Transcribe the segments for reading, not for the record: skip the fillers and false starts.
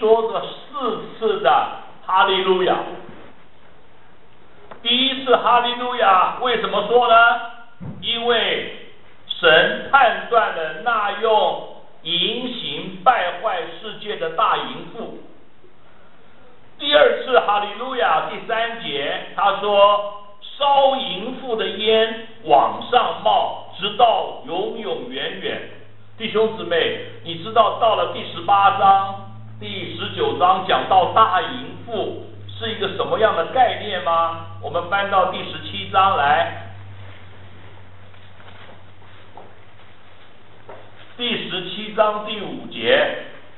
说了4次的哈利路亚。第一次哈利路亚为什么说呢？因为神判断了那用淫行败坏世界的大淫妇。第二次哈利路亚第3节，他说烧淫妇的烟往上冒，直到永永远远。弟兄姊妹，你知道到了第18章、第19章讲到大淫妇是一个什么样的概念吗？我们翻到第17章来，第17章第5节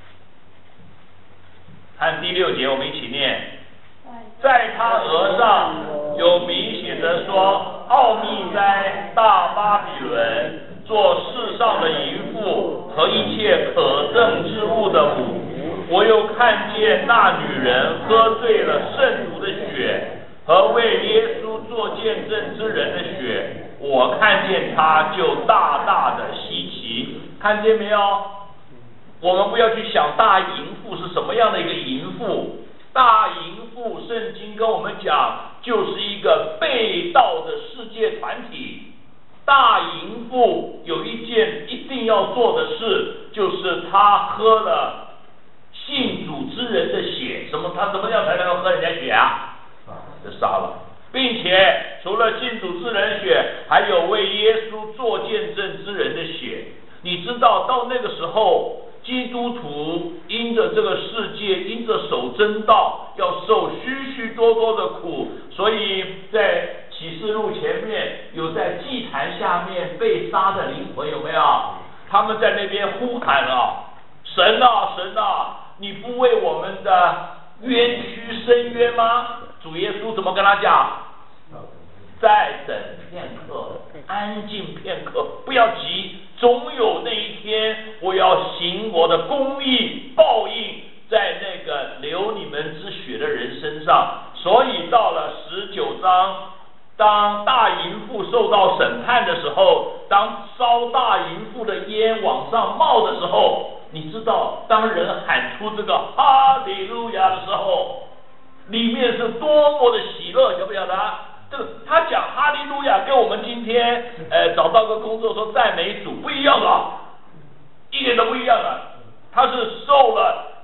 和第6节，我们一起念。在他额上有明显的说，奥秘哉，大巴比伦，做世上的淫妇和一切可憎之物的母。我又看见那女人喝醉了圣徒的血和为耶稣做见证之人的血，我看见她就大大的稀奇。看见没有？我们不要去想大淫妇是什么样的一个淫妇。大淫妇圣经跟我们讲，就是一个背道的世界团体。大淫妇有一件一定要做的事，就是她喝了信主之人的血。他怎么样才能够喝人家血啊？就杀了。并且除了信主之人血，还有为耶稣做见证之人的血。你知道到那个时候，基督徒因着这个世界，因着守真道，要受许许多多的苦。所以在启示录前面有在祭坛下面被杀的灵魂，有没有？他们在那边呼喊啊，神啊神啊，你不为我们的冤屈伸冤吗？主耶稣怎么跟他讲？再等片刻，安静片刻，不要急，总有那一天，我要行我的公义报应在那个流你们之血的人身上。所以到了19章，当大淫妇受到审判的时候，当烧大淫妇的烟往上冒的时候，你知道当人喊出这个哈利路亚的时候，里面是多么的喜乐，晓不晓得？这个他讲哈利路亚跟我们今天找到个工作说赞美主不一样了，一点都不一样了。他是受了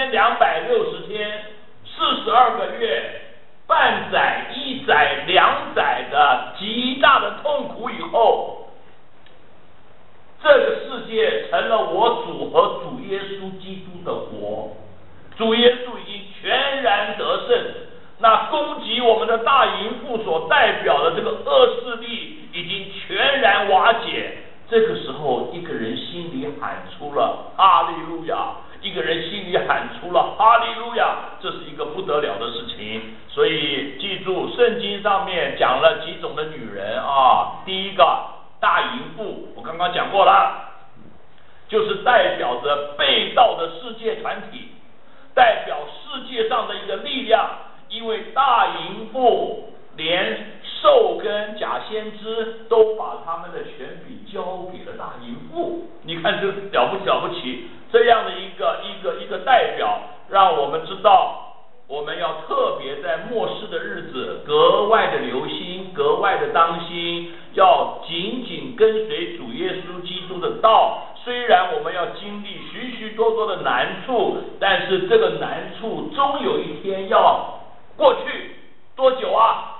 1260天42个月半载1载2载的极大的痛苦以后，这个世界成了我主和主耶稣基督的国。主耶稣已经全然得胜，那攻击我们的大淫妇所代表的这个恶势力已经全然瓦解。这个时候，一个人心里喊出了哈利路亚，一个人心里喊出了哈利路亚，这是一个不得了的事情。所以记住，圣经上面讲了几种的女人啊。第一个大淫妇，我刚刚讲过了，就是代表着背道的世界团体，代表世界上的一个力量。因为大淫妇连兽跟假先知都把他们的权柄交给了大淫妇，你看这了不起？这样的一个代表，让我们知道我们要特别在末世的日子格外的留心，格外的当心，要紧紧跟随主耶稣基督的道。虽然我们要经历许许多多的难处，但是这个难处终有一天要过去。多久啊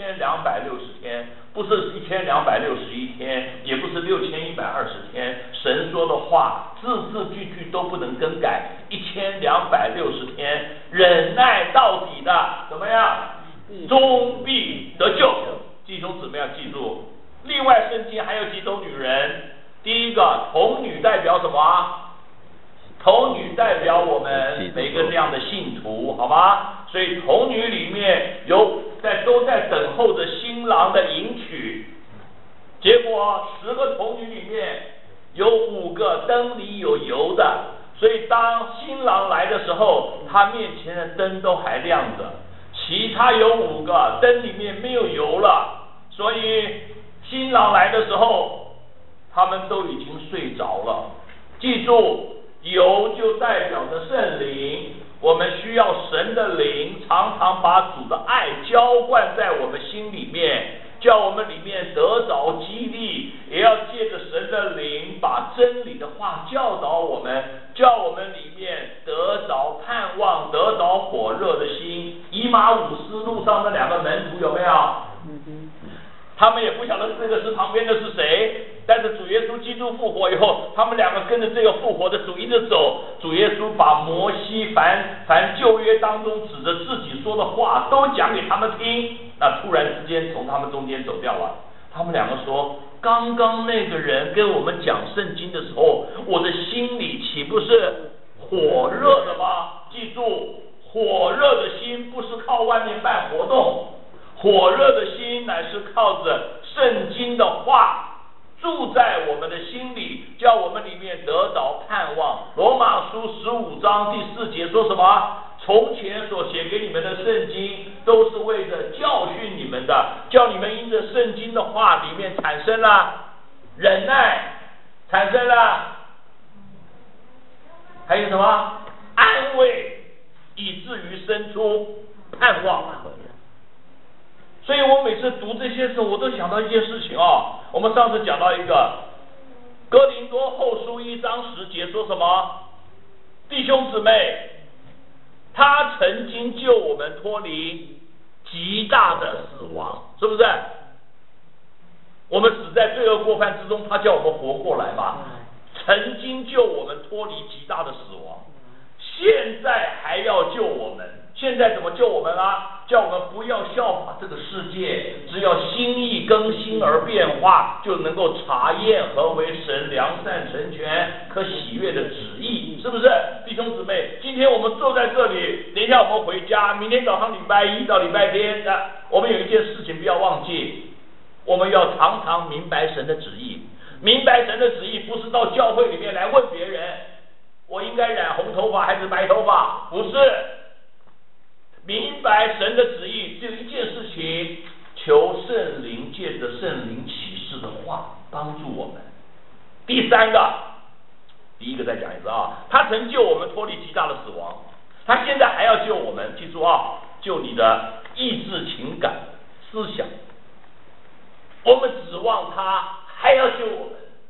？1260天，不是1261天，也不是6120天。神说的话字字句句都不能更改。1260天，忍耐到底的怎么样？终必得救。弟兄姊妹要记住。另外，圣经还有几种女人。第一个，童女代表什么？童女代表我们每个这样的信徒，好吗？所以童女里面都在等候着新郎的迎娶。结果10个童女里面有5个灯里有油的，所以当新郎来的时候，他面前的灯都还亮着。其他有5个灯里面没有油了，所以新郎来的时候，他们都已经睡着了。记住，油就代表着圣灵， 我们需要神的灵常常把主的爱浇灌在我们心里面，叫我们里面得着激励，也要借着神的灵把真理的话教导我们，叫我们里面得着盼望，得着火热的心。以马忤斯路上的2个门徒有没有？他们也不晓得这个是旁边的是谁，但是主耶稣基督复活以后，他们2个跟着这个复活的主一直走。主耶稣把摩西凡旧约当中指着自己说的话都讲给他们听。那突然之间从他们中间走掉了。他们2个说，刚刚那个人跟我们讲圣经的时候，我的心里岂不是火热的吗？记住，火热的心不是靠外面办活动，火热的心乃是靠着圣经的话住在我们的心里，叫我们里面得着盼望。罗马书15章第4节说什么？从前所写给你们的圣经都是为着教训你们的，叫你们因着圣经的话里面产生了忍耐，产生了还有什么安慰，以至于生出盼望。所以我每次读这些时候，我都想到一件事情啊。我们上次讲到一个哥林多后书1章10节说什么？弟兄姊妹，他曾经救我们脱离极大的死亡，是不是？我们死在罪恶过犯之中，他叫我们活过来嘛。曾经救我们脱离极大的死亡，现在还要救我们。现在怎么救我们啊？叫我们不要效法这个世界，只要心意更新而变化，就能够查验何为神良善成全可喜悦的旨意，是不是？弟兄姊妹，今天我们坐在这里，等一下我们回家，明天早上礼拜1到礼拜天我们有一件事情不要忘记，我们要常常明白神的旨意。明白神的旨意不是到教会里面来问别人，我应该染红头发还是白头发，不是。明白神的旨意只有一件事情，求圣灵借着圣灵启示的话帮助我们。第3个，第1个再讲一次啊，他曾救我们脱离极大的死亡，他现在还要救我们，记住啊，救你的意志、情感、思想。我们指望他还要救我们，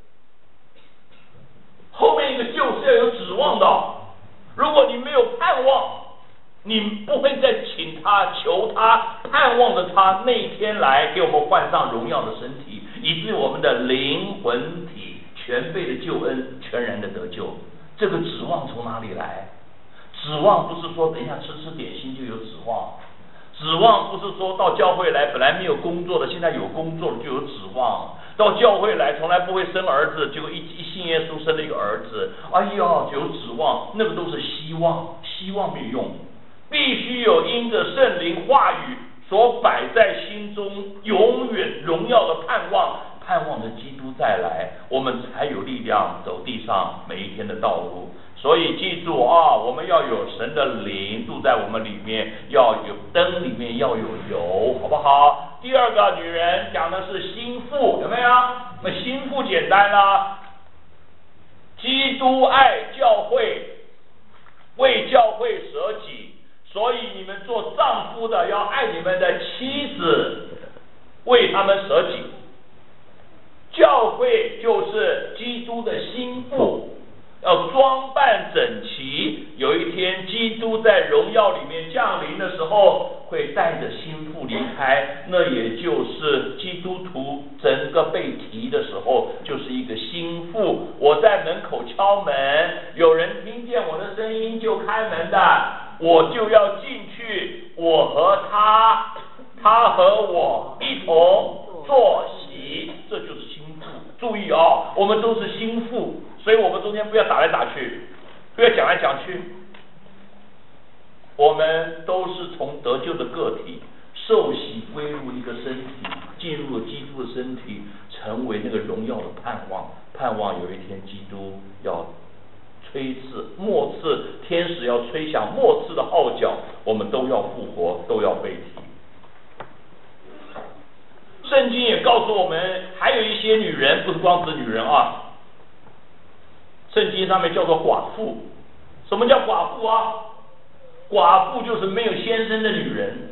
后面一个救是要有指望的。如果你没有盼望，你不会再请他、求他、盼望着他那一天来给我们换上荣耀的身体，以致我们的灵魂体全备的救恩全然的得救。这个指望从哪里来？指望不是说等一下吃点心就有指望，指望不是说到教会来本来没有工作的，现在有工作了就有指望。到教会来从来不会生儿子，结果一信耶稣生了一个儿子，哎呀就有指望，那个都是希望，希望没有用。必须有因着圣灵话语所摆在心中永远荣耀的盼望，盼望着基督再来，我们才有力量走地上每一天的道路。所以记住啊，我们要有神的灵住在我们里面，要有灯里面要有油，好不好？第2个，女人讲的是心腹，有没有？那心腹简单啦，基督爱教会，为教会舍己。所以你们做丈夫的要爱你们的妻子，为他们舍己。教会就是基督的心腹，要装扮整齐。有一天基督在荣耀里面降临的时候，会带着心腹离开，那也就是基督徒整个被提的时候，就是一个心腹。我在门口敲门，有人听见我的声音就开门的，我就要进去，我和他，他和我一同坐席，这就是心腹。注意啊，我们都是心腹，所以我们中间不要打来打去，不要讲来讲去。我们都是从得救的个体受洗归入一个身体，进入了基督的身体，成为那个荣耀的盼望。盼望有一天基督要吹刺末次，天使要吹响末次的号角，我们都要复活，都要被提。圣经也告诉我们，还有一些女人，不是光指女人啊，圣经上面叫做寡妇。什么叫寡妇啊？ 寡妇就是没有先生的女人，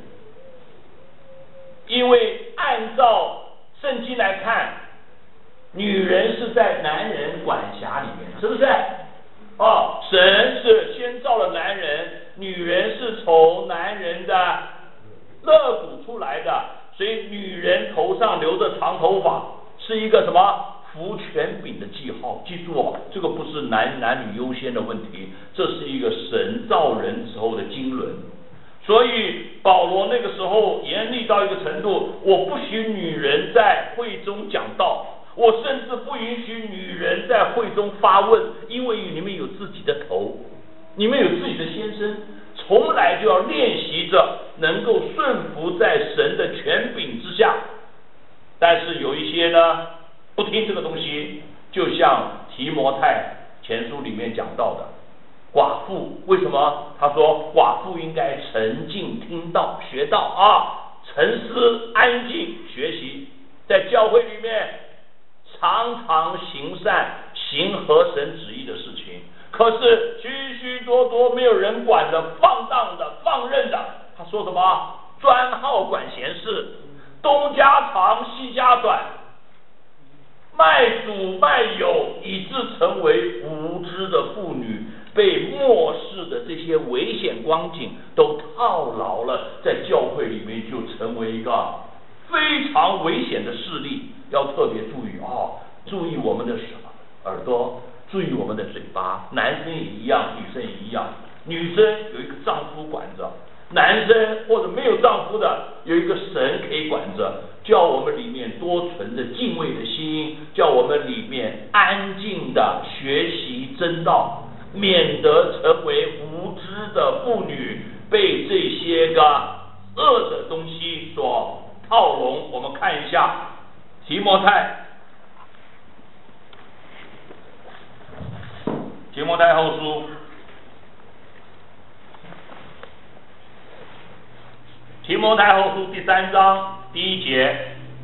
因为按照圣经来看，女人是在男人管辖里面，是不是？神是先造了男人，女人是从男人的肋骨出来的，所以女人头上留着长头发，是一个什么？服权柄的记号。记住这个不是男女优先的问题，这是一个神造人之后的经纶。所以保罗那个时候严厉到一个程度，我不许女人在会中讲道，我甚至不允许女人在会中发问，因为你们有自己的头，你们有自己的先生，从来就要练习着能够顺服在神的权柄之下。但是有一些呢不听这个东西，就像提摩太前书里面讲到的寡妇，为什么他说寡妇应该沉静听道学道沉思安静学习，在教会里面常常行善，行合神旨意的事情。可是许许多多没有人管的，放荡的，放任的，他说什么？专好管闲事，东家长西家短，卖主卖友，以致成为无知的妇女，被漠视的这些危险光景都套牢了，在教会里面就成为一个非常危险的事例。要特别注意注意我们的耳朵，注意我们的嘴巴，男生也一样，女生也一样。女生有一个丈夫管着，男生或者没有丈夫的有一个神可以管着，叫我们里面多存着敬畏的心，叫我们里面安静的学习真道，免得成为无知的妇女，被这些个恶的东西所套笼。我们看一下提摩太后书第3章第1节，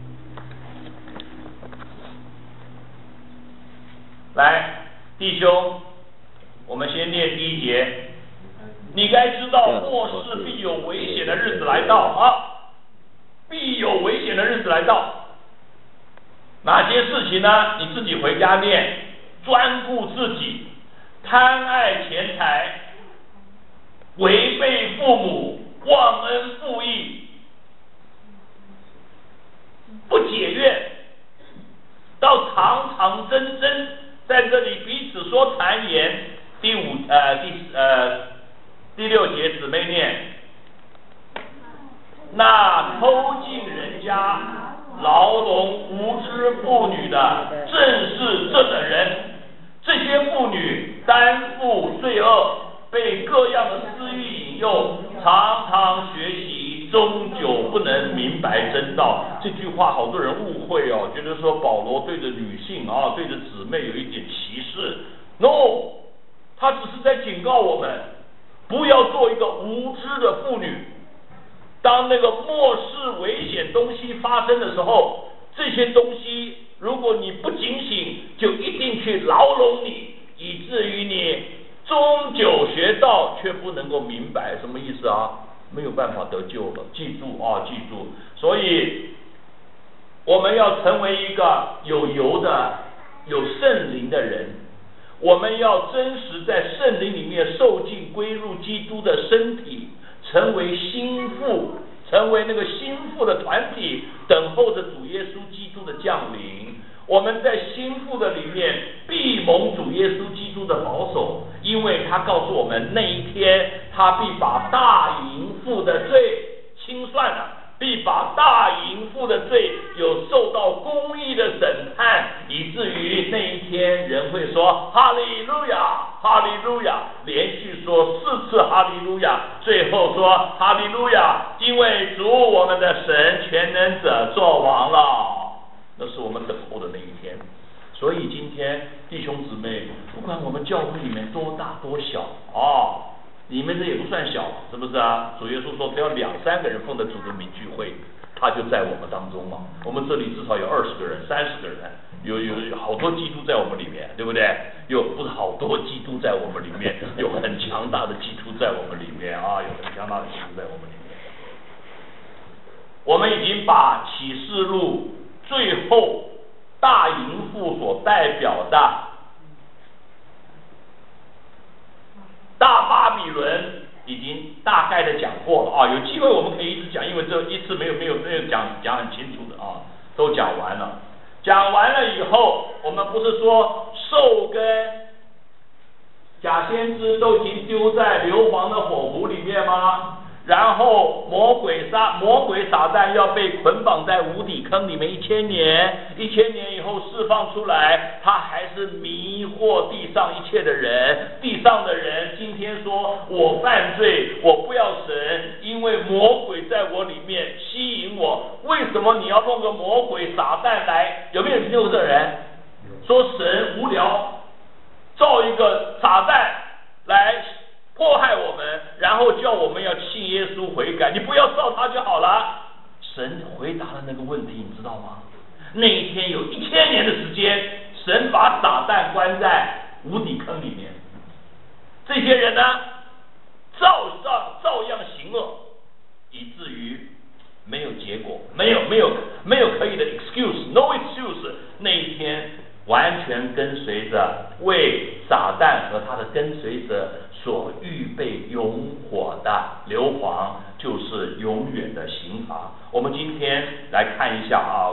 来，弟兄，我们先念第1节。你该知道末世必有危险的日子来到必有危险的日子来到。哪些事情呢？你自己回家念。专顾自己，贪爱钱财，违背父母，忘恩负义，不解怨，到常常争争，在这里彼此说谗言。第6节姊妹念，那偷进人家牢笼无知妇女的，正是这等人。这些妇女担负罪恶，被各样的私欲引诱，常常学习，终究不能明白真道。这句话好多人误会觉得说保罗对着女性对着姊妹有一点歧视。No， 他只是在警告我们，不要做一个无知的妇女。当那个末世危险东西发生的时候，这些东西如果你不警醒，就一定去牢笼你，以至于你终究学到却不能够明白。什么意思没有办法得救了。记住记住。所以我们要成为一个有油的有圣灵的人，我们要真实在圣灵里面受尽归入基督的身体，成为心腹，成为那个心腹的团体，等候着主耶稣基督的降临。我们在心腹的里面必蒙主耶稣基督的保守，因为他告诉我们，那一天他必把大淫妇的罪清算了，必把大淫妇的罪有受到公义的审判，以至于那一天人会说哈利路亚，哈利路亚，连续说4次哈利路亚，最后说哈利路亚，因为主我们的神全能者作王了。那是我们等候的那一天。所以今天弟兄姊妹，不管我们教会里面多大多小你们这也不算小，是不是主耶稣说只要2、3个人奉着主的名聚会，他就在我们当中嘛。我们这里至少有20个人、30个人， 有好多基督在我们里面，对不对？不是好多基督在我们里面，有很强大的基督在我们里面啊，有很强大的基督在我们里面。我们已经把启示录最后大淫妇所代表的大巴比伦已经大概的讲过了啊，有机会我们可以一直讲，因为这一次没有讲很清楚的啊，都讲完了。讲完了以后，我们不是说兽跟假先知都已经丢在硫磺的火湖里面吗？然后魔鬼撒旦要被捆绑在无底坑里面1000年，1000年以后释放出来，他还是迷惑地上一切的人。地上的人今天说我犯罪，我不要神，因为魔鬼在我里面吸引我。为什么你要弄个魔鬼撒旦来？有没有听过这人说神无聊，造一个撒旦来迫害我们，然后叫我们要信耶稣悔改，你不要照他就好了。神回答了那个问题，你知道吗？那一天有1000年的时间，神把撒旦关在无底坑里面，这些人呢照样行恶，以至于没有结果，没有可以的 no excuse。那一天完全跟随着为撒旦和他的跟随者所预备永火的硫磺，就是永远的刑罚。我们今天来看一下啊，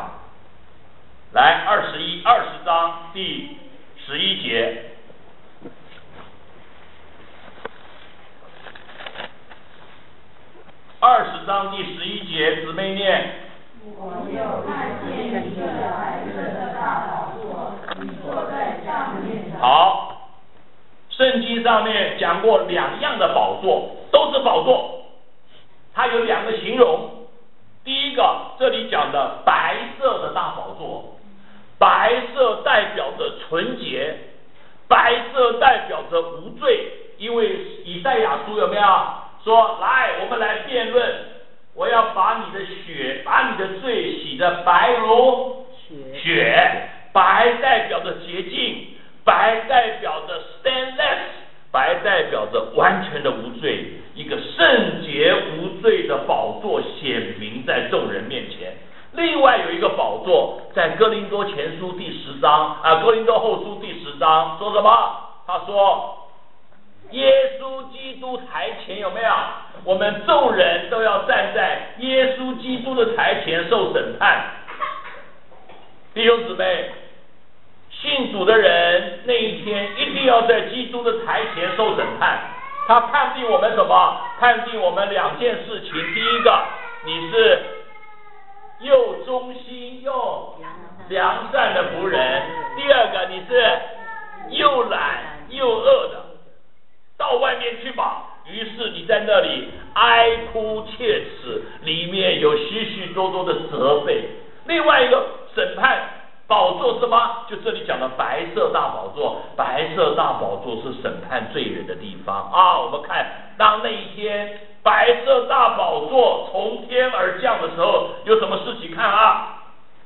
来20章第11节。20章第11节，姊妹念。 我又看见一个白色的大宝座，你坐在上面。 好，圣经上面讲过2样的宝座，都是宝座，它有2个形容。第一个，这里讲的白色的大宝座，白色代表着纯洁，白色代表着无罪，因为以赛亚书有没有说，来，我们来辩论，我要把你的血，把你的罪洗得白如雪。白代表着洁净，白代表着 stainless， 白代表着完全的无罪，一个圣洁无罪的宝座显明在众人面前。另外有一个宝座，在哥林多前书第10章哥林多后书第10章说什么？他说耶稣基督台前，有没有？我们众人都要站在耶稣基督的台前受审判。弟兄姊妹，信主的人那一天一定要在基督的台前受审判。他判定我们什么？判定我们2件事情。第一个，你是又忠心又良善的仆人；第二个，你是又懒又恶的，到外面去吧。于是你在那里哀哭切齿，里面有许许多多的责备。另外一个审判宝座什么？就这里讲的白色大宝座，白色大宝座是审判罪人的地方啊。我们看，当那一天白色大宝座从天而降的时候，有什么事情看啊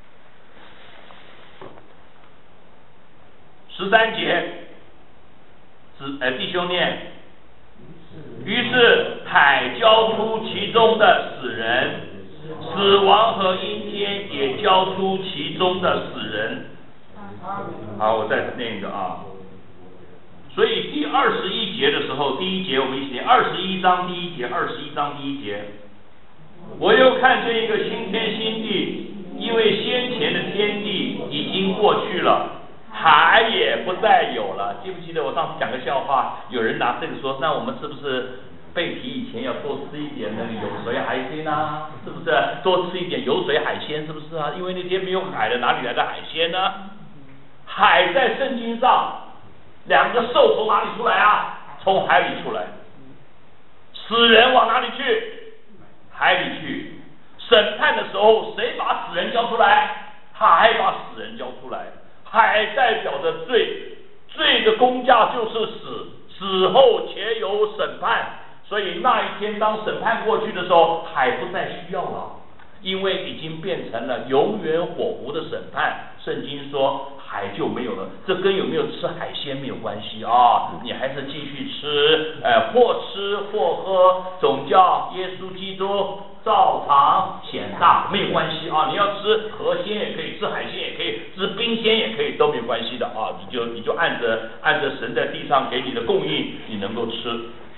？13节，弟兄念。于是海交出其中的死人，死亡和阴间也交出其中的死人。好，我再念一个啊。所以第21节的时候，第1节我们一起念21章第1节，21章第1节。我又看见一个新天新地，因为先前的天地已经过去了，海也不再有了。记不记得我上次讲个笑话，有人拿这个说，那我们是不是背题以前要多吃一点那个有水海鲜啊？是不是多吃一点有水海鲜？是不是啊？因为那天没有海了，哪里来的海鲜呢？海在圣经上，2个兽从哪里出来啊？从海里出来。死人往哪里去？海里去。审判的时候，谁把死人交出来？海把死人交出来。海代表着罪，罪的公价就是死，死后且有审判。所以那一天当审判过去的时候，海不再需要了，因为已经变成了永远火湖的审判。 圣经说海就没有了，这跟有没有吃海鲜没有关系啊，你还是继续吃，或吃或喝，总叫耶稣基督照常显大，没有关系啊。你要吃河鲜也可以，吃海鲜也可以，吃冰鲜也可以，都没有关系的啊。你就按着神在地上给你的供应，你能够吃。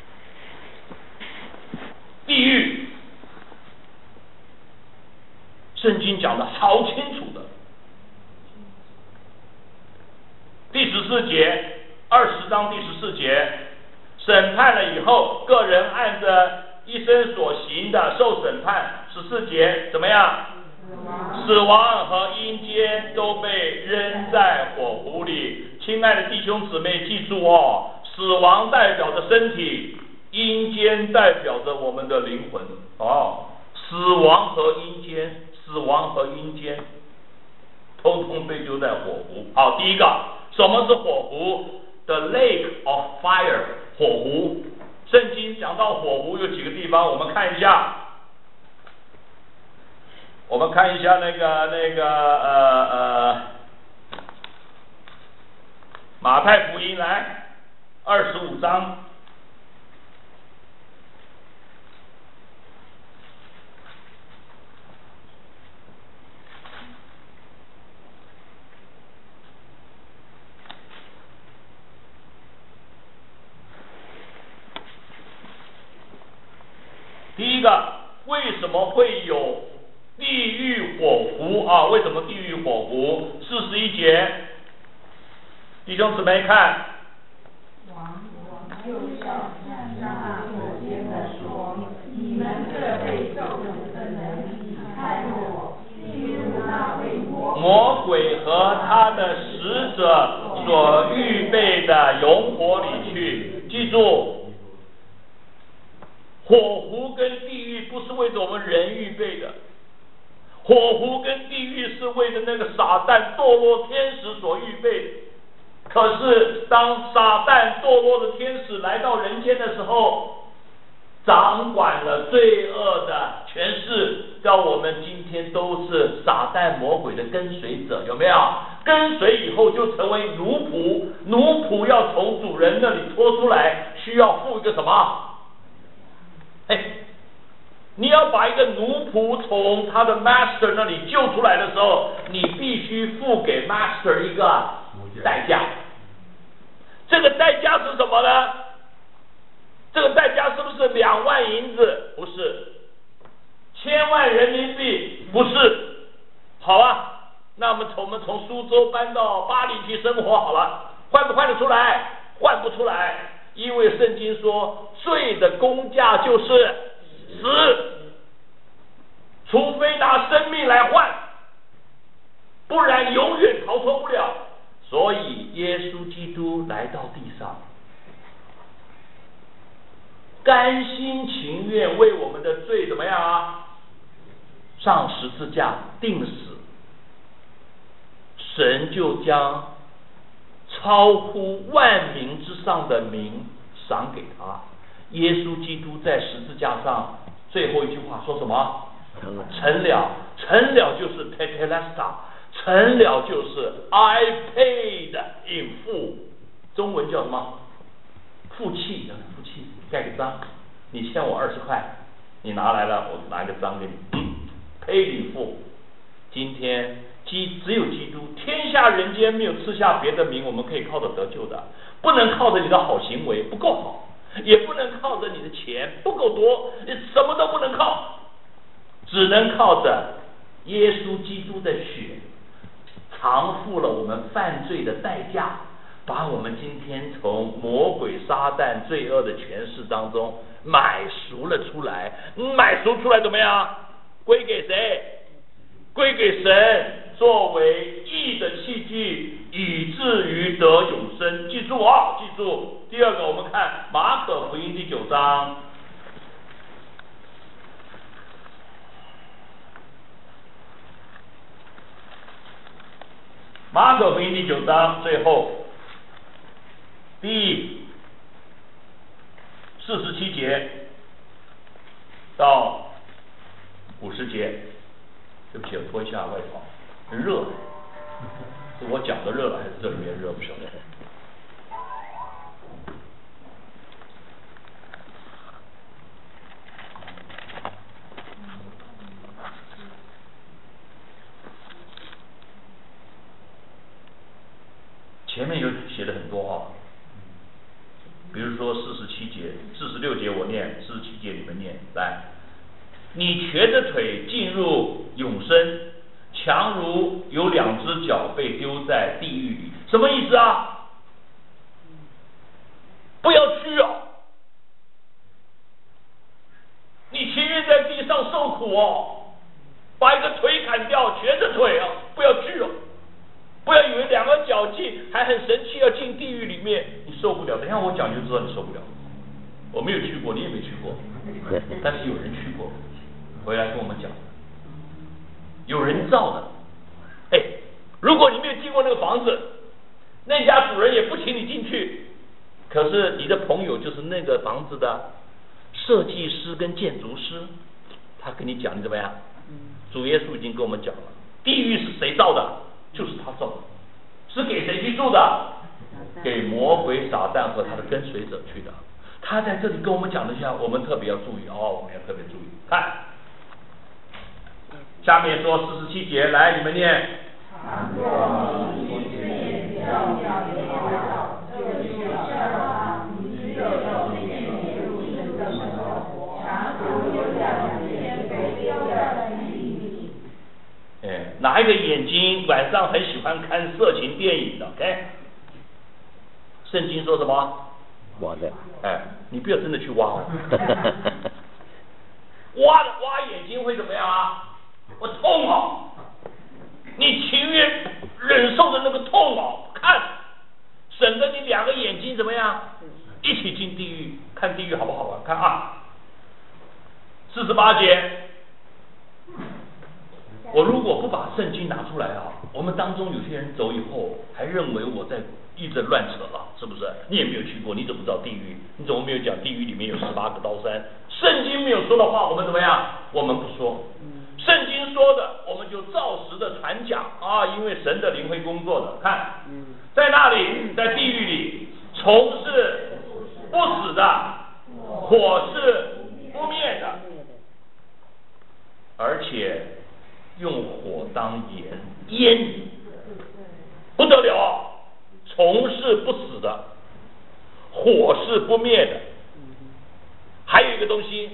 地狱，圣经讲的好清楚的。第14节，20章第14节，审判了以后，个人按着一生所行的受审判。14节怎么样？死亡和阴间都被扔在火湖里。亲爱的弟兄姊妹，记住哦，死亡代表着身体，阴间代表着我们的灵魂哦。死亡和阴间，通通被丢在火湖。好，第一个，什么是火湖 ？The Lake of Fire， 火湖。圣经讲到火湖有几个地方，我们看一下。那个马太福音来25章。第一个，为什么会有地狱火湖啊？为什么地狱火湖？41节，弟兄姊妹看。 王就像那火箭的说，你们这被咒诅的人离开我，进入那为魔鬼和他的使者所预备的永火里去。记住，火湖跟地狱不是为着我们人预备的，火湖跟地狱是为着那个撒旦堕落天使所预备的。可是当撒旦堕落的天使来到人间的时候，掌管了罪恶的权势，叫我们今天都是撒旦魔鬼的跟随者，有没有？跟随以后就成为奴仆，奴仆要从主人那里拖出来，需要付一个什么？你要把一个奴仆从他的 master 那里救出来的时候，你必须付给 master 一个代价。这个代价是什么呢？这个代价是不是2万银子？不是。1000万人民币？不是。好啊，那我们从苏州搬到巴黎去生活好了，换不换得出来？换不出来，因为圣经说罪的工价就是死，除非拿生命来换，不然永远逃脱不了。所以耶稣基督来到地上，甘心情愿为我们的罪怎么样啊？上十字架定死，神就将超乎万民之上的名赏给他。耶稣基督在十字架上最后一句话说什么？成了，成了就是 tetelestai， 成了就是 I paid in full， 中文叫什么？付气，盖个章，你欠我20块，你拿来了，我拿一个章给你，paid in full。今天只有基督，天下人间没有赐下别的名，我们可以靠着得救的，不能靠着你的好行为不够好，也不能靠着你的钱不够多，你什么都不能靠，只能靠着耶稣基督的血，偿付了我们犯罪的代价，把我们今天从魔鬼撒旦罪恶的权势当中买赎了出来。买赎出来怎么样？归给谁？归给神，作为义的器具，以至于得永生。记住啊，记住。第二个，我们看马可福音第9章。马可福音第9章最后第47节到50节。对不起，我脱一下外套，很热。 是我讲的热了，还是这里面热？不晓得。前面有写的很多哈，比如说47节、46节我念，47节你们念来。你瘸着腿进入永生，强如有2只脚被丢在地狱里，什么意思啊？不要去哦，你情愿在地上受苦哦，把一个腿砍掉，瘸着腿啊，不要去哦。不要以为2个脚进还很神气要进地狱里面，你受不了。等一下我讲就知道你受不了。我没有去过，你也没去过，但是有人去过，回来跟我们讲，有人造的。哎，如果你没有进过那个房子，那家主人也不请你进去，可是你的朋友就是那个房子的设计师跟建筑师，他跟你讲，你怎么样？主耶稣已经跟我们讲了，地狱是谁造的？就是他造的，是给谁去住的？给魔鬼撒旦和他的跟随者去的。他在这里跟我们讲了一下，我们特别要注意哦，我们要特别注意。看，下面说47节，来你们念。哪一个眼睛晚上很喜欢看色情电影的 ？OK， 圣经说什么？ 我的。 哎，你不要真的去挖哦。挖眼睛会怎么样啊？我痛哦！你情愿忍受的那个痛哦，看，省得你2个眼睛怎么样？一起进地狱，看地狱好不好玩？看啊，48节。我如果不把圣经拿出来啊，我们当中有些人走以后还认为我在一直乱扯了，是不是？你也没有去过，你怎么知道地狱？你怎么没有讲地狱里面有18个刀山？圣经没有说的话，我们怎么样？我们不说。圣经说的，我们就照实的传讲啊，因为神的灵会工作的。看，在那里，在地狱里，虫是不死的，火是不灭的，而且用火当盐腌你，不得了啊！虫是不死的，火是不灭的，还有一个东西，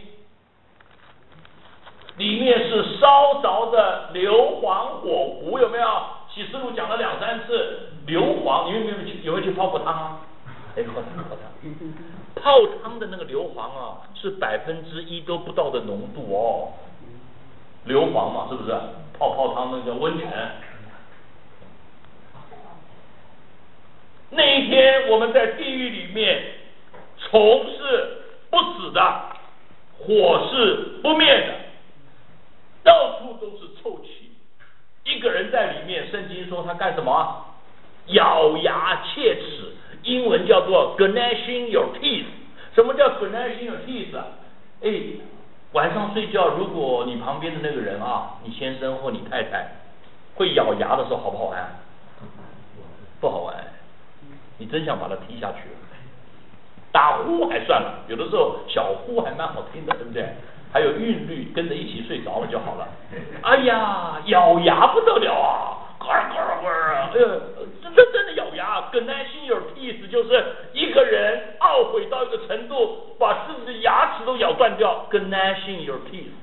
里面是烧着的硫磺火湖，有没有？启示录讲了2、3次硫磺，你有没有去泡过汤啊？哎，泡汤，泡汤的那个硫磺啊，是1%都不到的浓度哦。硫磺嘛，是不是？泡汤那个温泉。那一天我们在地狱里面，虫是不死的，火是不灭的，到处都是臭气。一个人在里面，圣经说他干什么？咬牙切齿，英文叫做 gnashing your teeth。什么叫 gnashing your teeth 啊？哎，晚上睡觉，如果你旁边的那个人啊，你先生或你太太会咬牙的时候，好不好玩？不好玩。你真想把它踢下去了。打呼还算了，有的时候小呼还蛮好听的，对不对？还有韵律跟着一起睡着了就好了。哎呀，咬牙不得了啊！真的咬牙，跟耐心有意思，就是一个人懊悔到一个程度，把自己的牙齿都咬断掉，跟耐心有意思。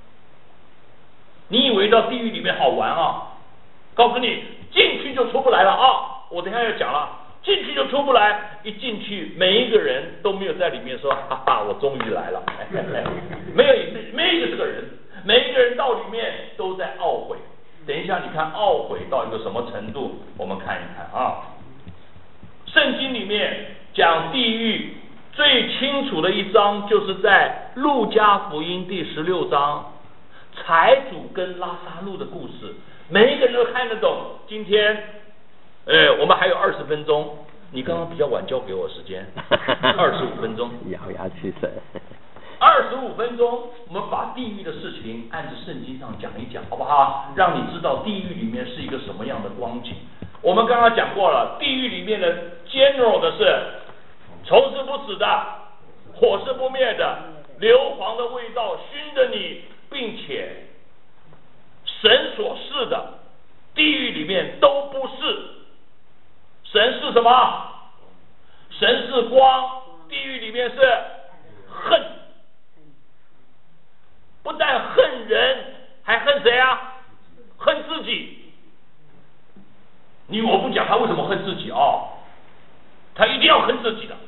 你以为到地狱里面好玩啊？告诉你，进去就出不来了啊！我等一下要讲了。进去就出不来，一进去每一个人都没有在里面说哈哈，我终于来了，没有一个是个人，每一个人到里面都在懊悔。等一下你看懊悔到一个什么程度，我们看一看啊。圣经里面讲地狱最清楚的一章，就是在路加福音第16章，财主跟拉撒路的故事，每一个人都看得懂。今天我们还有20分钟，你刚刚比较晚交给我时间，25分钟。 咬牙切齿。 25分钟，我们把地狱的事情按着圣经上讲一讲，好不好？让你知道地狱里面是一个什么样的光景。我们刚刚讲过了，地狱里面的 general 的是虫是不死的，火是不灭的，硫磺的味道熏着你，并且神所示的地狱里面都不是。神是什么？神是光，地狱里面是恨，不但恨人，还恨谁啊？恨自己。我不讲他为什么恨自己哦，他一定要恨自己的。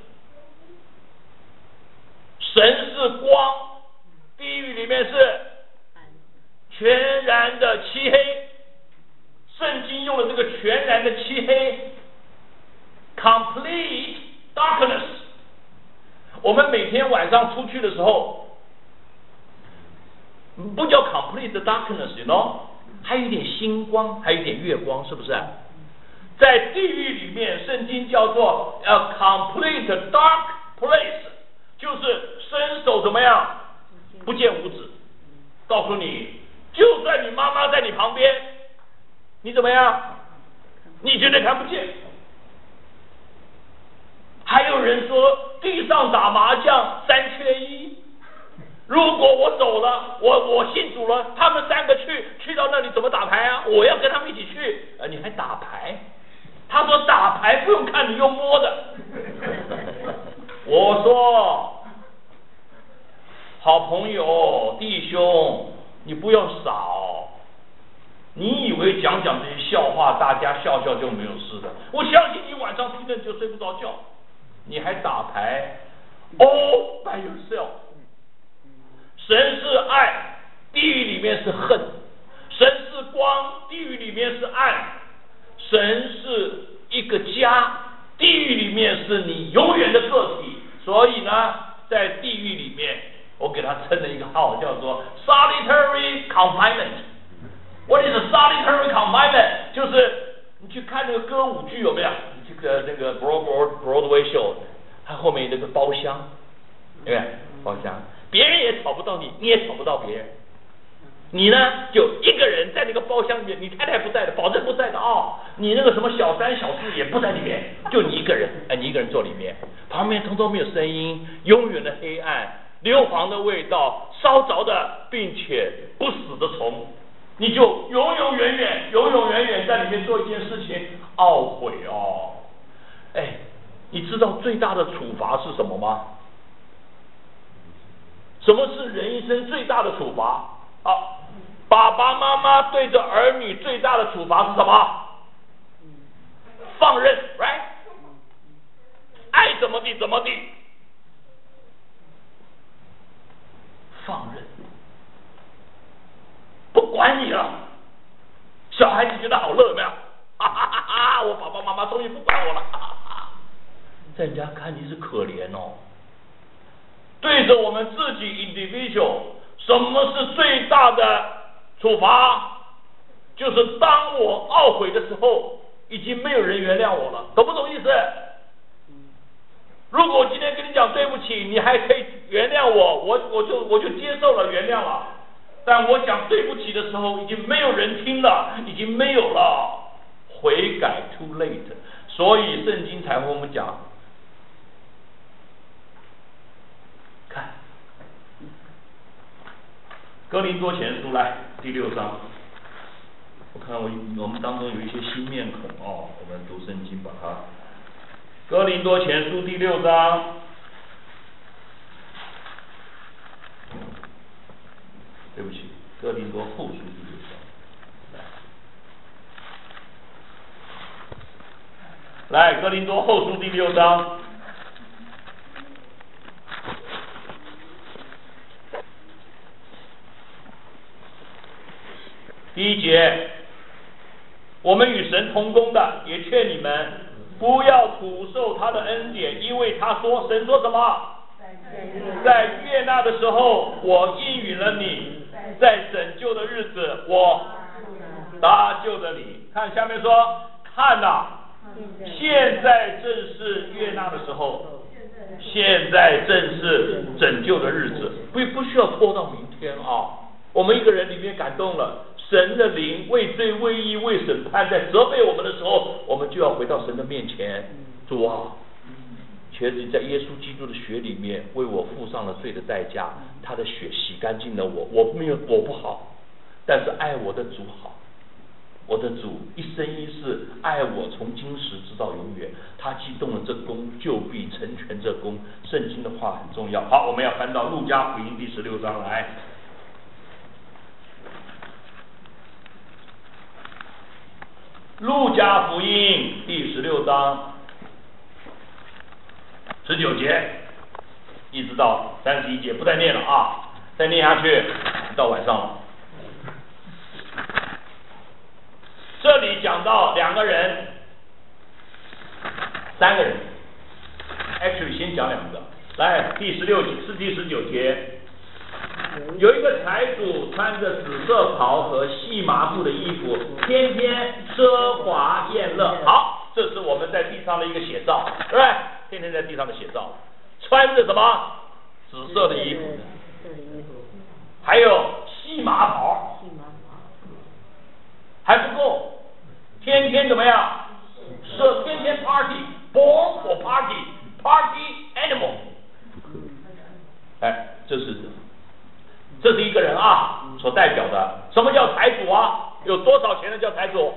神是光，地狱里面是全然的漆黑。圣经用了这个全然的漆黑 ，complete darkness。我们每天晚上出去的时候，不叫 complete darkness，you know， 还有一点星光，还有一点月光，是不是？在地狱里面，圣经叫做 a complete dark place， 就是伸手怎么样，不见五指。告诉你，就算你妈妈在你旁边，你怎么样？你绝对看不见。还有人说地上打麻将3缺1，如果我走了，我信主了，他们3个去到那里怎么打牌啊？我要跟他们一起去，你还打牌？他说打牌不用看，你用摸的。我说好朋友弟兄，你不要少。你以为讲这些笑话，大家笑笑就没有事的？我相信你晚上听着就睡不着觉，你还打牌 ？All by yourself。神是爱，地狱里面是恨；神是光，地狱里面是暗。神是一个家，地狱里面是你永远的个体。所以呢，在地狱里面，我给他称了一个号，叫做 solitary confinement。What is a solitary confinement？ 就是你去看那个歌舞剧有没有？这个那个 Broadway show， 它后面那个包厢，对不对？包厢，别人也吵不到你，你也吵不到别人。你呢，就一个人在那个包厢里面，你太太不在的，保证不在的哦。你那个什么小三小四也不在里面，就你一个人，你一个人坐里面，旁边通通没有声音，永远的黑暗，硫磺的味道，烧着的并且不死的虫，你就永永远远在里面做一件事情，懊悔哦。你知道最大的处罚是什么吗？什么是人一生最大的处罚？爸爸妈妈对着儿女最大的处罚是什么？放任 ，right？ 爱怎么地怎么地，放任，不管你了。小孩子觉得好乐，有没有？我爸爸妈妈终于不管我了，在人家看你是可怜哦。对着我们自己 individual， 什么是最大的处罚？就是当我懊悔的时候，已经没有人原谅我了，懂不懂意思？如果我今天跟你讲对不起，你还可以原谅我，我就接受了，原谅了。但我讲对不起的时候，已经没有人听了，已经没有了，悔改 too late。所以圣经才和我们讲，看哥林多前书来第6章。我看我们当中有一些新面孔哦，我们读圣经把它。哥林多前书第6章。对不起，哥林多后书第6章。来，哥林多后书第6章。第1节，我们与神同工的，也劝你们不要苦受他的恩典，因为他说，神说什么？在悦纳的时候，我应允了你，在拯救的日子，我搭救了你。看下面说，看哪，现在正是悦纳的时候，现现在正是拯救的日子，不需要拖到明天啊。我们一个人里面感动了，神的灵为罪为义为审判在责备我们的时候，我们就要回到神的面前，主啊，确实在耶稣基督的血里面为我付上了罪的代价，他的血洗干净了我不好，但是爱我的主好。我的主一生一世爱我，从今时直到永远。他既动了这功，就必成全这功。圣经的话很重要。好，我们要翻到路加福音第16章来。路加福音第16章19节一直到31节，不再念了啊，再念下去到晚上了。这里讲到2个人3个人 actually 先讲2个，来第19节，有一个财主穿着紫色袍和细麻布的衣服，天天奢华宴乐。好，这是我们在地上的一个写照，对不对？天天在地上的写照，穿着什么紫色的衣服，还有细麻袍，还不够，天天怎么样？是天天 party，born for party animal。哎，这是一个人啊，所代表的。什么叫财主啊？有多少钱的叫财主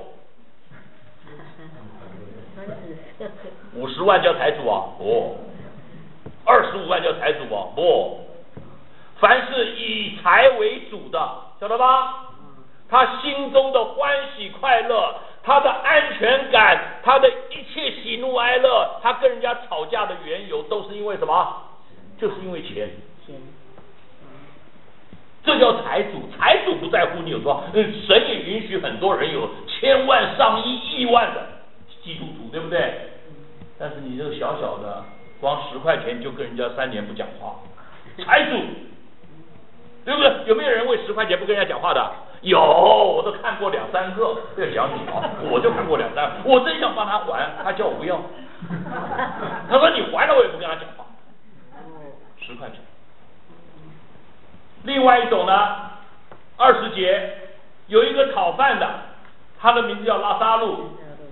？50万叫财主啊？不。25万叫财主啊？不。凡是以财为主的，晓得吧？他心中的欢喜快乐，他的安全感，他的一切喜怒哀乐，他跟人家吵架的缘由都是因为什么？就是因为钱。这叫财主。财主不在乎你有多少，神也允许很多人有千万上亿亿万的基督徒，对不对？但是你这个小小的光10块钱就跟人家3年不讲话，财主对不对？有没有人为10块钱不跟人家讲话的？有，我都看过2、3个。不要讲你啊，我就看过2、3个。我真想帮他还，他叫我不要。他说你还了我也不跟他讲话。10块钱。另外一种呢，20节有一个讨饭的，他的名字叫拉撒路，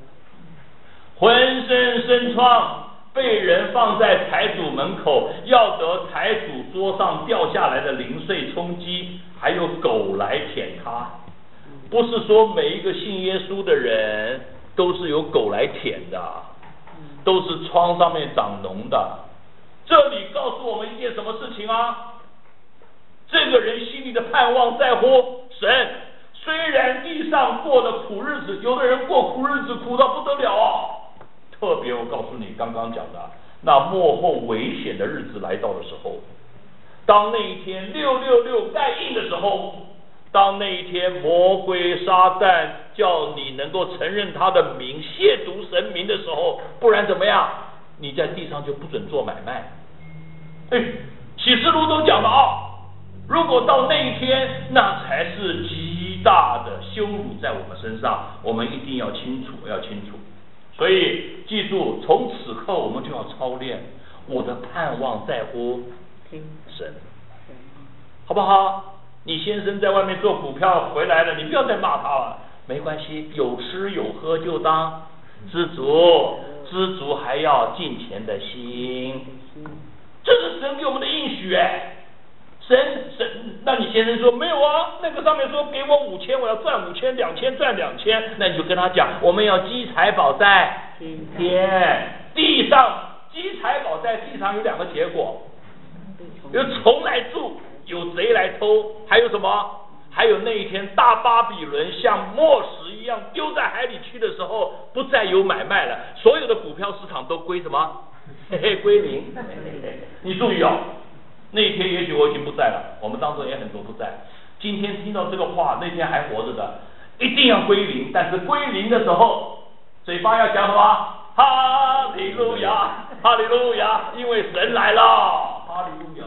浑身生疮，被人放在财主门口，要得财主桌上掉下来的零碎充饥，还有狗来舔他。不是说每一个信耶稣的人都是有狗来舔的，都是疮上面长脓的。这里告诉我们一件什么事情啊？这个人心里的盼望在乎神，虽然地上过的苦日子，有的人过苦日子苦到不得了啊。特别我告诉你，刚刚讲的那末后危险的日子来到的时候，当那一天666盖印的时候，当那一天魔鬼撒旦叫你能够承认他的名，亵渎神名的时候，不然怎么样？你在地上就不准做买卖。启示录都讲了啊，如果到那一天，那才是极大的羞辱在我们身上，我们一定要清楚，要清楚。所以记住，从此刻我们就要操练，我的盼望在乎神，好不好？你先生在外面做股票回来了，你不要再骂他了，没关系，有吃有喝就当知足，知足还要敬钱的心，这是神给我们的应许哎。神，那你先生说没有啊？那个上面说给我5000，我要赚5000，2000赚2000，那你就跟他讲，我们要积财宝在天，地上积财宝在地上有2个结果，有虫来住，有贼来偷，还有什么？还有那一天大巴比伦像磨石一样丢在海里去的时候，不再有买卖了，所有的股票市场都归什么？归零。你注意哦。那一天也许我已经不在了，我们当中也很多不在。今天听到这个话，那天还活着的，一定要归零。但是归零的时候，嘴巴要讲什么？哈利路亚，哈利路亚，因为神来了，哈利路亚。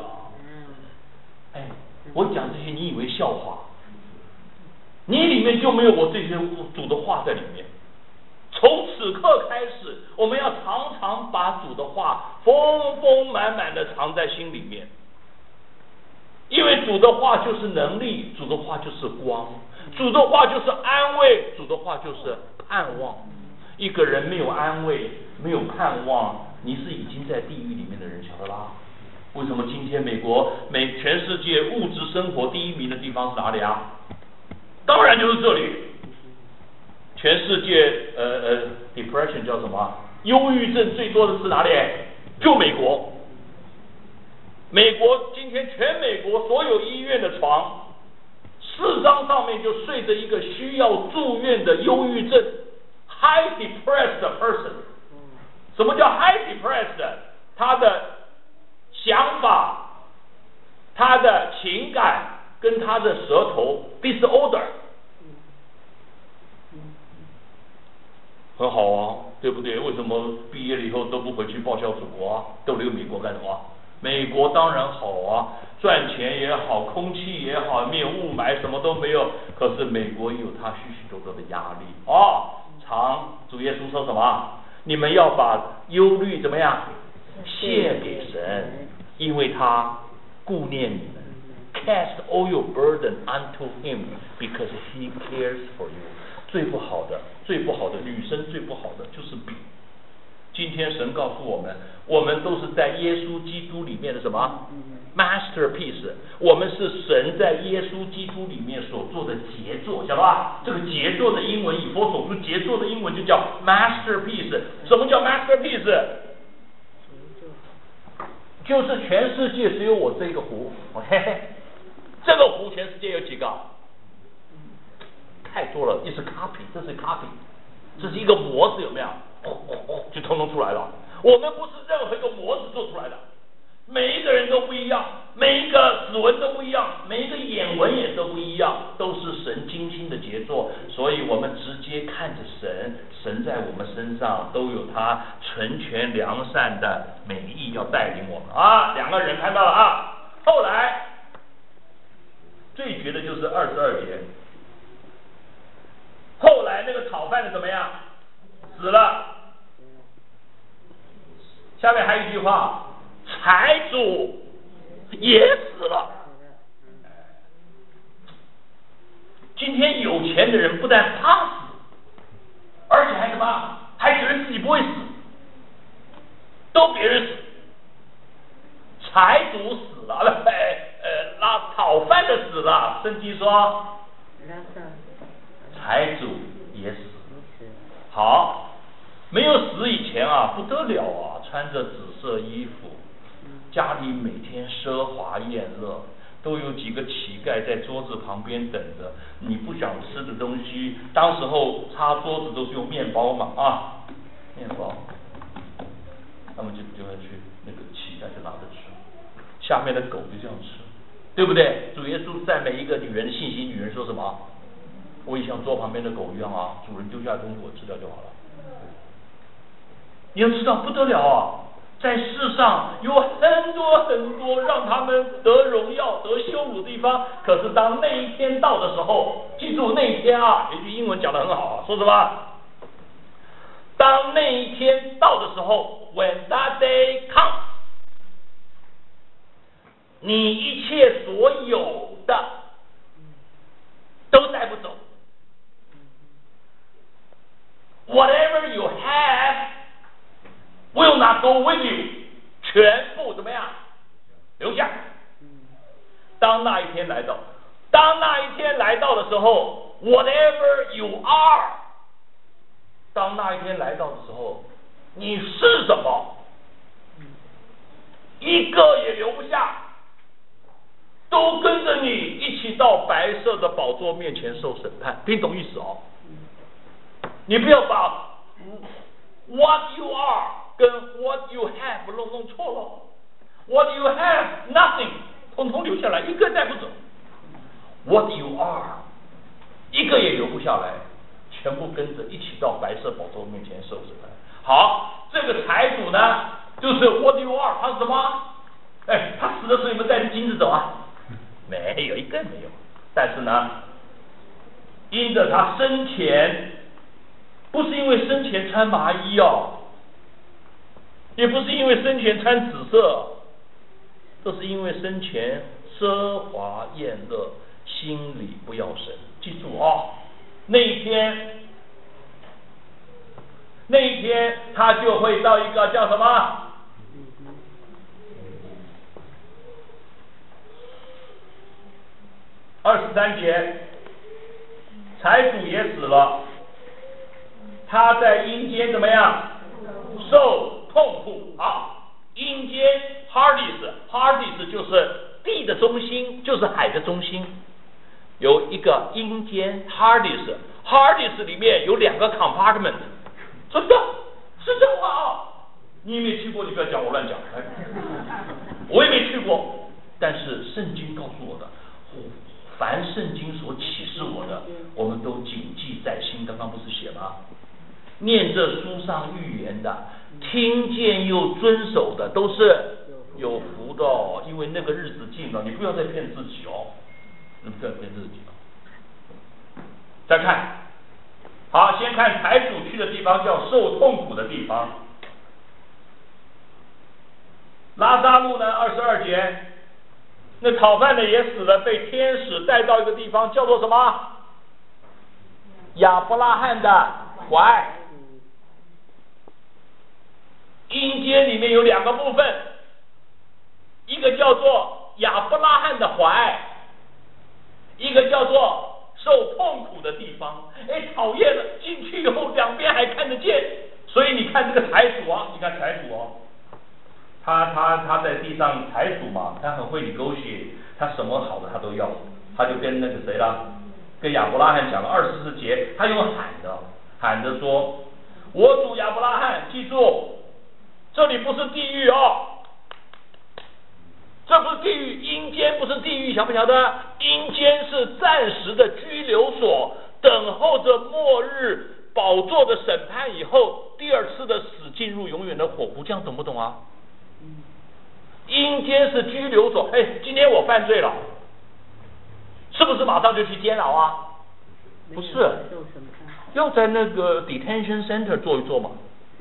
我讲这些你以为笑话？你里面就没有我这些主的话在里面， 从此刻开始，我们要常常把主的话丰丰满满的藏在心里面，因为主的话就是能力，主的话就是光，主的话就是安慰，主的话就是盼望。一个人没有安慰，没有盼望，你是已经在地狱里面的人，晓得啦？为什么今天全世界物质生活第一名的地方是哪里啊？当然就是这里。全世界depression 叫什么？忧郁症最多的是哪里？就美国。美国今天全美国所有医院的床，4张上面就睡着一个需要住院的忧郁症 high depressed person。什么叫 high depressed？ 他的想法、他的情感跟他的舌头 disorder。很好啊，对不对？为什么毕业了以后都不回去报效祖国啊？都留美国干什么？美国当然好啊，赚钱也好，空气也好，没有雾霾，什么都没有。可是美国有它许许多多的压力主耶稣说什么？你们要把忧虑怎么样献给神，因为他顾念你们。Cast all your burden unto him, because he cares for you。最不好的女生最不好的就是比。今天神告诉我们，我们都是在耶稣基督里面的什么 masterpiece， 我们是神在耶稣基督里面所做的杰作，晓得吧？这个杰作的英文，以弗所书杰作的英文就叫 masterpiece。 什么叫 masterpiece？ 就是全世界只有我这个湖，这个湖全世界有几个？太多了，这是 copy， 这是 copy， 这是一个模子，有没有？就通通出来了。我们不是任何一个模子做出来的，每一个人都不一样，每一个指纹都不一样，每一个眼纹也都不一样，都是神精心的杰作。所以我们直接看着神，神在我们身上都有他纯全良善的美意要带领我们啊。2个人看到了啊。后来最绝的就是22节。后来那个讨饭的怎么样？死了。下面还有一句话，财主也死了。今天有钱的人不但怕死，而且还什么？还觉得自己不会死，都别人死。财主死了，讨饭的死了。圣经说，财主也死。好，没有死以前啊，不得了啊，穿着紫色衣服，家里每天奢华宴乐，都有几个乞丐在桌子旁边等着。你不想吃的东西，当时候擦桌子都是用面包嘛啊，面包，那么就丢下去，那个乞丐就拿着吃，下面的狗就这样吃，对不对？主耶稣赞美一个女人的信心，女人说什么？我也像桌旁边的狗一样啊，主人丢下东西我吃掉就好了。你要知道不得了啊，在世上有很多很多让他们得荣耀得羞辱的地方，可是当那一天到的时候，记住那一天啊，有一句英文讲得很好啊，说什么？当那一天到的时候 ，When that day comes， 你一切所有的都带不走。Whatever you have will not go with you， 全部怎么样？留下。当那一天来到，的时候 ，whatever you are， 当那一天来到的时候，你是什么？一个也留不下，都跟着你一起到白色的宝座面前受审判，听懂意思哦？你不要把 what you are 跟 what you have 弄错了。What you have nothing， 统统留下来，一个带不走。What you are， 一个也留不下来，全部跟着一起到白色宝座面前受审判。好，这个财主呢，就是 what you are， 他是什么？他死的时候有没有带着金子走啊？没有，一个没有。但是呢，因着他生前不是因为生前穿麻衣哦，也不是因为生前穿紫色，这是因为生前奢华宴乐，心里不要神。记住哦，那一天他就会到一个叫什么？23节，财主也死了，他在阴间怎么样？受痛苦。好，阴间 Hades 就是地的中心，就是海的中心，有一个阴间 Hades 里面有2个 compartment， 真的是这话啊！你没去过，你不要讲我乱讲，我也没去过，但是圣经告诉我的，凡圣经所启示我的，我们都谨记在心。刚刚不是写吗？念这书上预言的，听见又遵守的，都是有福的哦。因为那个日子近了，你不要再骗自己哦，你不要骗自己了。再看，好，先看财主去的地方叫受痛苦的地方。拉撒路呢，22节。那讨饭的也死了，被天使带到一个地方，叫做什么？亚伯拉罕的怀。阴间里面有2个部分，一个叫做亚伯拉罕的怀，一个叫做受痛苦的地方。哎，讨厌了，进去以后两边还看得见，所以你看这个财主啊，你看财主哦。他在地上财主嘛，他很会negotiate，他什么好的他都要，他就跟那个谁啦，跟亚伯拉罕讲了24节，他用喊着说，我主亚伯拉罕，记住，这里不是地狱哦，这不是地狱，阴间不是地狱，晓不晓得？阴间是暂时的拘留所，等候着末日宝座的审判以后，第2次的死进入永远的火湖，这样懂不懂啊？阴间是拘留所，哎，今天我犯罪了，是不是马上就去监牢啊？不是，要在那个 detention center 坐一坐嘛。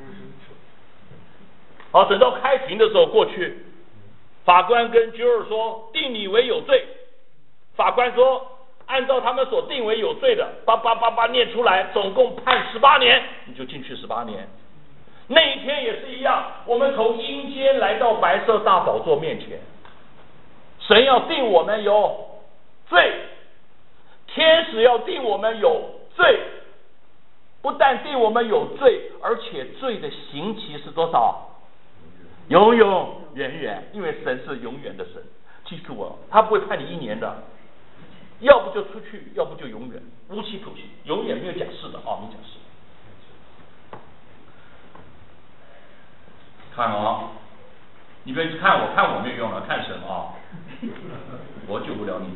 好，等到开庭的时候过去，法官跟 juror 说定你为有罪，法官说按照他们所定为有罪的，叭念出来，总共判18年，你就进去18年。那一天也是一样，我们从阴间来到白色大宝座面前，神要定我们有罪，天使要定我们有罪，不但定我们有罪，而且罪的刑期是多少？永永远远，因为神是永远的神。记住哦，他不会判你1年的，要不就出去，要不就永远无期徒刑，永远没有假释的啊，没假释。看哦，你别去看我，看我没有用了，看神啊，我救不了你的。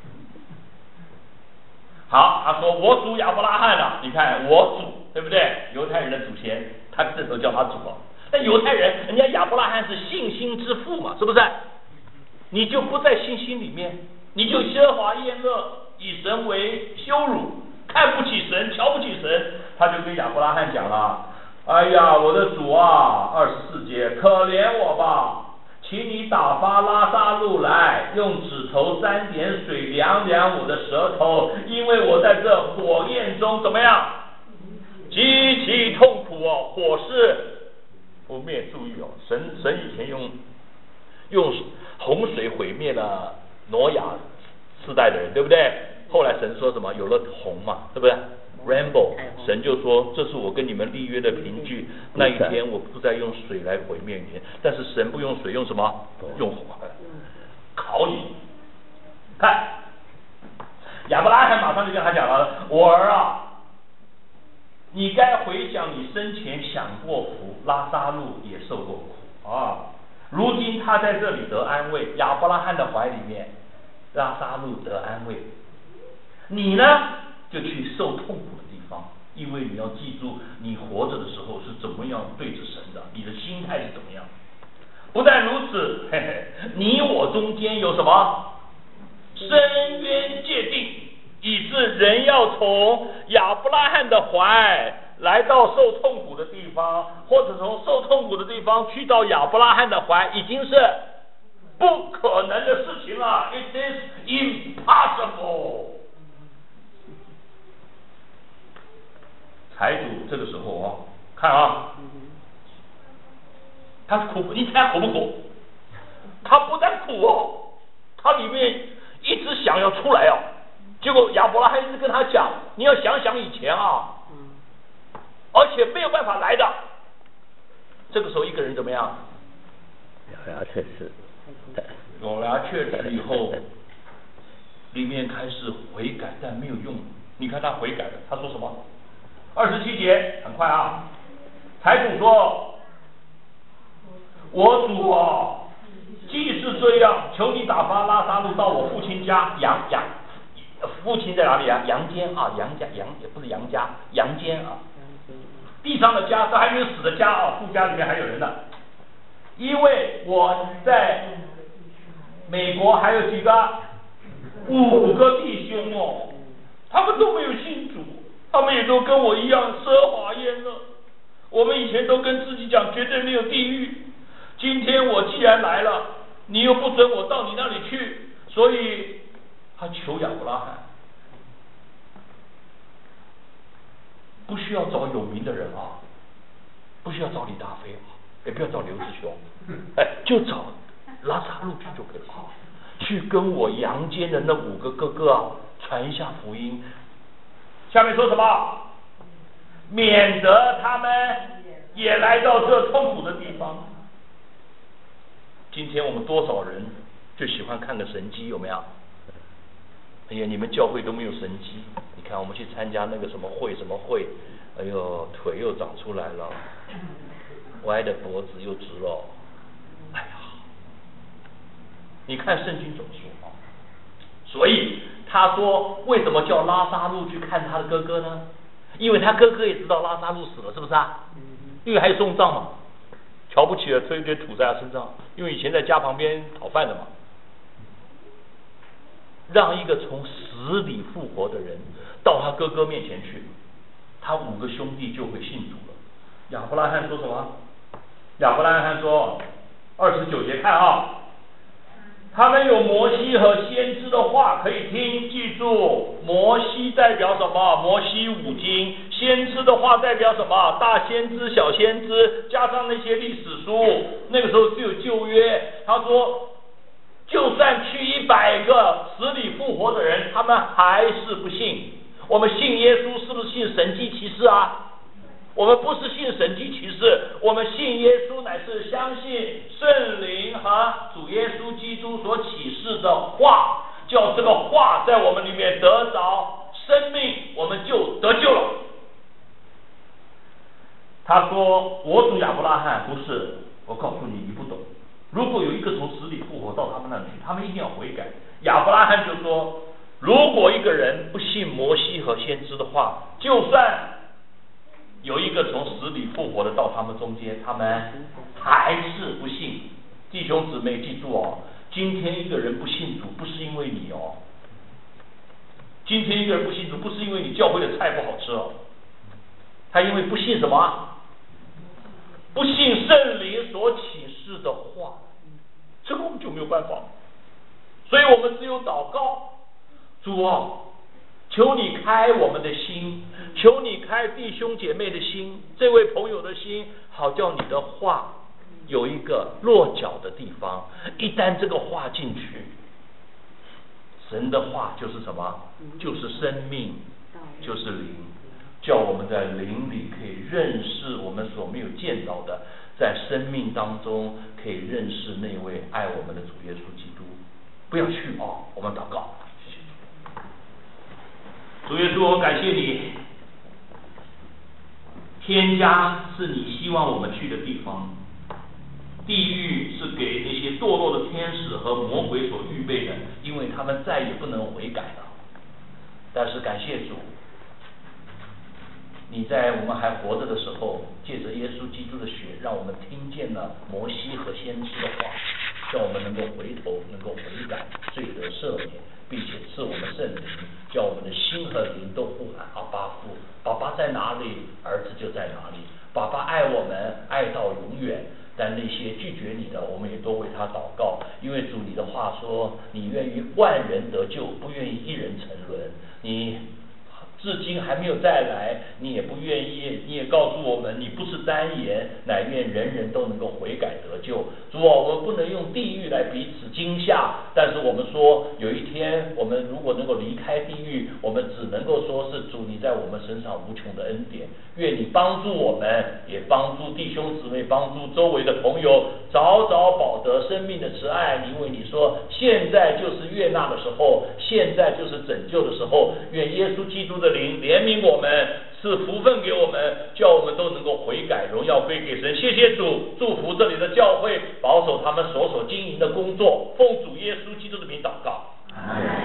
好，他说我主亚伯拉罕了，你看我主，对不对？犹太人的祖先，他这时候叫他主啊。那犹太人，人家亚伯拉罕是信心之父嘛，是不是？你就不在信心里面，你就奢华宴乐，以神为羞辱，看不起神，瞧不起神。他就跟亚伯拉罕讲了，哎呀，我的主啊，24节，可怜我吧，请你打发拉撒路来，用指头沾点水凉凉我的舌头，因为我在这火焰中怎么样？极其痛苦哦，火势不灭。注意哦，神以前用洪水毁灭了挪亚世代的人，对不对？后来神说什么？有了虹嘛，对不对？Rainbow， 神就说这是我跟你们立约的凭据，那一天我不再用水来毁灭你，但是神不用水，用什么？用火烤你。看亚伯拉罕马上就跟他讲了，我儿啊，你该回想你生前享过福，拉撒路也受过苦啊，如今他在这里得安慰，亚伯拉罕的怀里面，拉撒路得安慰，你呢就去受痛苦的地方，因为你要记住你活着的时候是怎么样对着神的，你的心态是怎么样。不但如此，你我中间有什么深渊界定，以致人要从亚伯拉罕的怀来到受痛苦的地方，或者从受痛苦的地方去到亚伯拉罕的怀，已经是不可能的事情了。It is impossible。财主这个时候啊，看啊，他苦，你猜他苦不苦？他不但苦哦，他里面一直想要出来哦。结果亚伯拉罕一直跟他讲，你要想想以前啊，而且没有办法来的。这个时候一个人怎么样？ 咬牙切齿。 咬牙切齿以后，里面开始悔改，但没有用。你看他悔改了，他说什么？27节，很快啊。财主说：“我主啊，既是这样，求你打发拉撒路到我父亲家父亲在哪里啊？阳间啊，也不是杨家，阳间啊，地上的家，这还没有死的家啊，父家里面还有人呢。因为我在美国还有几个5个弟兄哦，他们都没有信主，他们也都跟我一样奢华宴乐。我们以前都跟自己讲绝对没有地狱，今天我既然来了，你又不准我到你那里去，所以他求亚伯拉罕，不需要找有名的人啊，不需要找李大飞啊，也不要找刘志雄，就找拉撒路去就可以了，去跟我阳间的那5个哥哥啊传一下福音。下面说什么？免得他们也来到这痛苦的地方。今天我们多少人就喜欢看个神迹，有没有？哎呀，你们教会都没有神迹。你看我们去参加那个什么会，哎呦，腿又长出来了，歪的脖子又直了。哎呀，你看圣经怎么说啊？所以他说，为什么叫拉撒路去看他的哥哥呢？因为他哥哥也知道拉撒路死了，是不是啊？因为还有送葬嘛，瞧不起了，推一堆土在他身上，因为以前在家旁边讨饭的嘛。让一个从死里复活的人到他哥哥面前去，他5个兄弟就会信主了。亚伯拉罕说什么？亚伯拉罕说29节看啊，他们有摩西和先知的话可以听，记住，摩西代表什么？摩西5经，先知的话代表什么？大先知、小先知，加上那些历史书，那个时候只有旧约。他说，就算去100个死里复活的人，他们还是不信。我们信耶稣是不是信神迹奇事啊？我们不是信神迹奇事，我们信耶稣乃是相信圣灵和主耶稣基督所启示的话，叫这个话在我们里面得着生命，我们就得救了。他说，我主亚伯拉罕不是，我告诉你，你不懂。如果有一个从死里复活到他们那里去，他们一定要悔改。亚伯拉罕就说，如果一个人不信摩西和先知的话，就算有一个从死里复活的到他们中间，他们还是不信。弟兄姊妹记住哦，今天一个人不信主，不是因为你哦，今天一个人不信主，不是因为你教会的菜不好吃哦，他因为不信什么？不信圣灵所启示的话，这个我们就没有办法。所以我们只有祷告，主啊，求你开我们的心，求你开弟兄姐妹的心，这位朋友的心，好叫你的话有一个落脚的地方。一旦这个话进去，神的话就是什么？就是生命，就是灵，叫我们在灵里可以认识我们所没有见到的，在生命当中可以认识那位爱我们的主耶稣基督。不要去哦，我们祷告。谢谢主耶稣，我感谢你，天家是你希望我们去的地方，地狱是给那些堕落的天使和魔鬼所预备的，因为他们再也不能悔改了。但是感谢主，你在我们还活着的时候，借着耶稣基督的血，让我们听见了摩西和先知的话， 叫我们能够回头，能够悔改，罪得赦免，并且赐我们圣灵，叫我们的心和灵都呼喊阿爸父。爸爸在哪里，儿子就在哪里。爸爸爱我们，爱到永远。但那些拒绝你的，我们也都为他祷告，因为主你的话说，你愿意万人得救，不愿意一人沉沦。你至今还没有再来，你也不愿意，你也告诉我们，你不是单言，乃愿人人都能够悔改得救。主啊，我们不能用地狱来彼此惊吓，但是我们说，有一天我们如果能够离开地狱，我们只能够说是主你在我们身上无穷的恩典。愿你帮助我们，也帮助弟兄姊妹，帮助周围的朋友，早早保得生命的慈爱。因为你说，现在就是悦纳的时候，现在就是拯救的时候。愿耶稣基督的灵怜悯我们，赐福分给我们，叫我们都能够悔改，荣耀归给神。谢谢主，祝福这里的教会，保守他们所经营的工作，奉主耶稣基督的名祷告。